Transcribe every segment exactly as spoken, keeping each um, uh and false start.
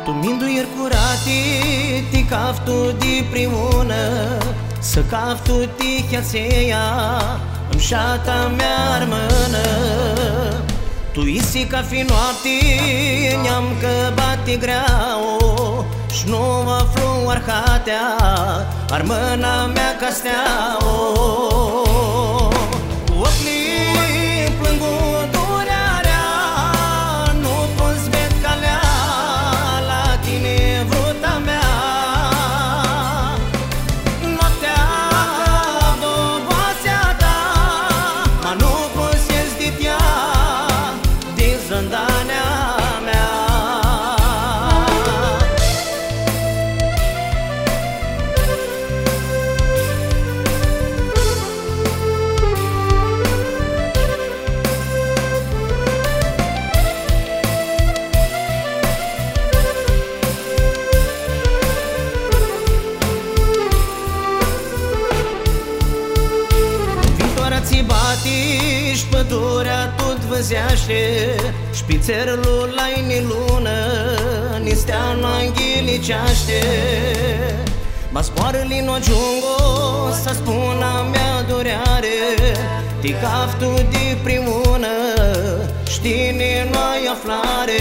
Tu minduieri curati, ti caftu di primună, să caftu ti chiațeia, îmi șata mea armână. Tu isi ca fi noapti, ne-am că bate greau, și nu aflu arhatea, armâna mea ca steau. Și pădurea tot văzeaște, șpițerul la ini lună, ni steanul anghiliceaște. Ma spoară-li no giungo, să spuna mea dureare, ti caftu di primună, știni nu-ai aflare.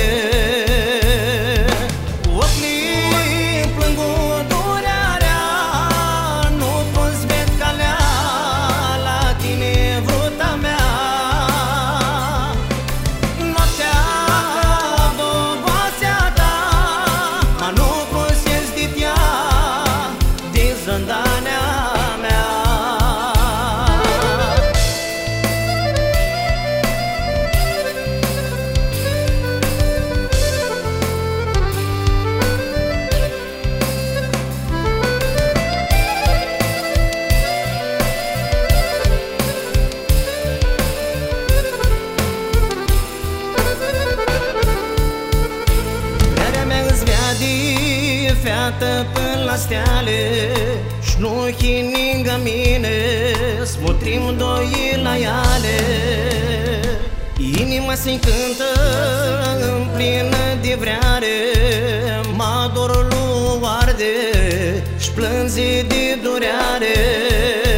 Feată până la steale, și nu hininga mine, smutrim doi la iale. Inima se încântă în plină de vreare, mă dorul arde și plânzi de dureare.